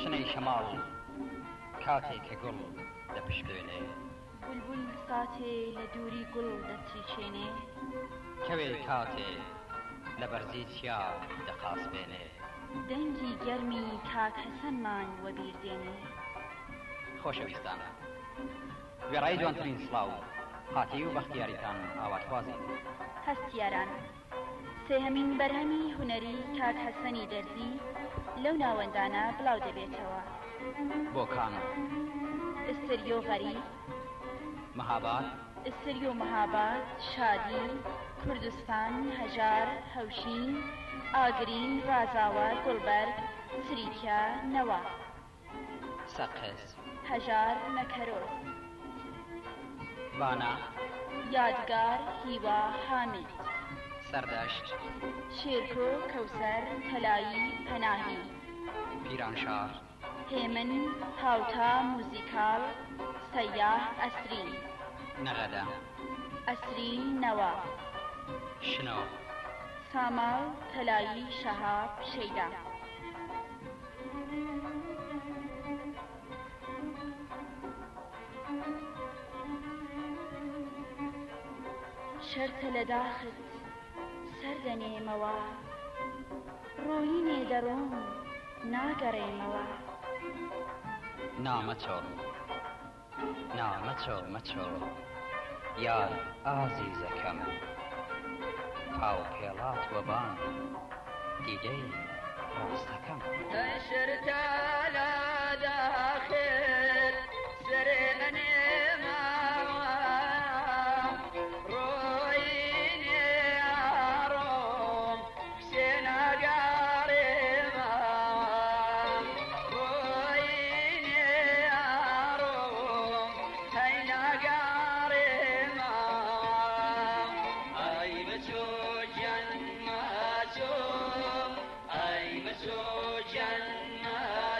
شنەی شەماڵ کاتێک کە گوڵ دەپشکێنێ بولبول ساتێ لە دووری گوڵ دەچیچێنێ کەوێ کاتێ لە بەرزی چیا دەخاسبێنێ دەنگی گەرمی کاک حەسەنمان وەبیردێنێ. خۆشەویستان، گوێڕایی جوانترین سڵاو هاتی و بەختیاریتان ئاواتخوازین. هەستیاران، سێهەمین بەرهەمی هونەری کاک حەسەنی دەرزی لەو ناوەندانە بڵاو دەبێتەوە. بۆکان ئستریۆ غەریب، مەهاباد، ئستریۆ مەهاباد، شادی، کوردستان، هەژار، هەوشین، ئاگرین، ڕازاوە، گوڵبەرگ، سریکە، نەوا، سەقز، هەژار، نەکەرۆز، بانا، یادگار، هیوا، حامد، سەردەشت، شێرکۆ، کەوسەر، تەلایی، پەناهی، پیرانشار، هێمن، هاوتا، موزیکاڵ، سەیاح، ئەسرین، نەغەدە، ئەسرین، نەوا، شنۆ، ساماو، تەلایی، شەهاب، شەیدا. شەرتە لە داخت سەردەنێمەوە، ڕۆیینێ دەڕۆم ناگەڕێمەوە. نامەچۆ نامەچۆ مەچۆ یار ئازیزەکەم، پاو پێڵات وەبان دیدەی ڕاستەکەم. شرتە لە داخت سەرێنێمەوە، ڕۆیینێ ئاڕۆم کسێ ناگەڕێمەوە، ڕۆیینێ ئاڕۆم هەی ناگەڕێمەوە. ئای مەچۆ گیان مەچۆ، ئای مەچۆ گیان مەچۆ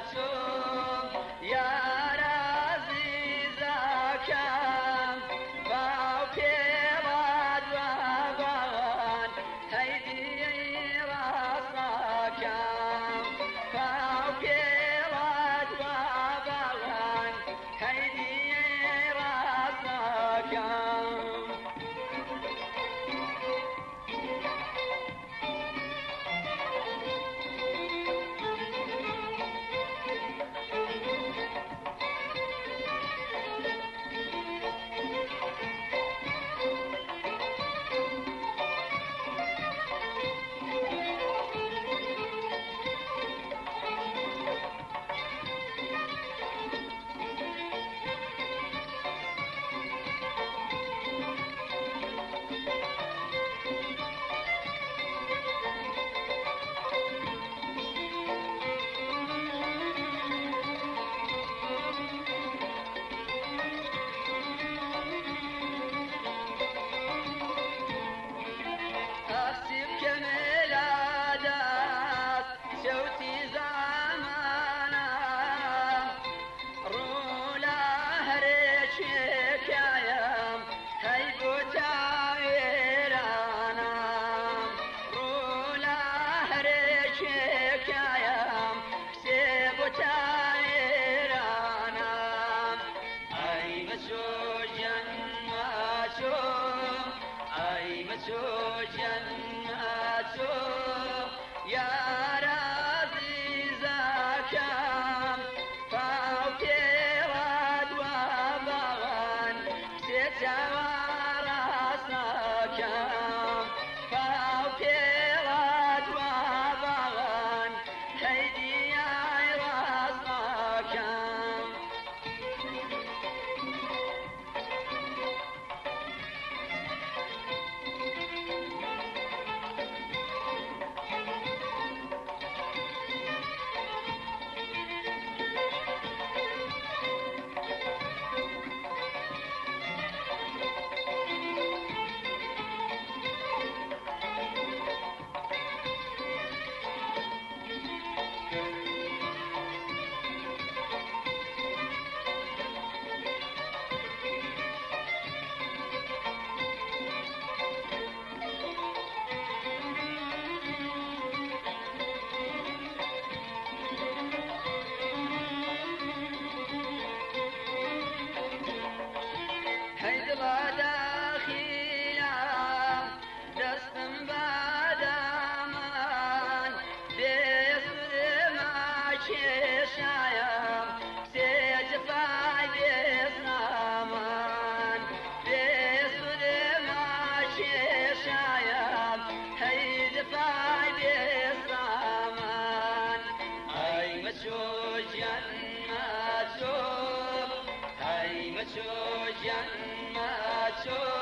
کێشایە سێجفای بێسنامان بێسودێما کێشایە هەیدفای بێسنامان ئەی مەچۆ گیان مەچۆ ئەی مەچۆ گیان مەچۆ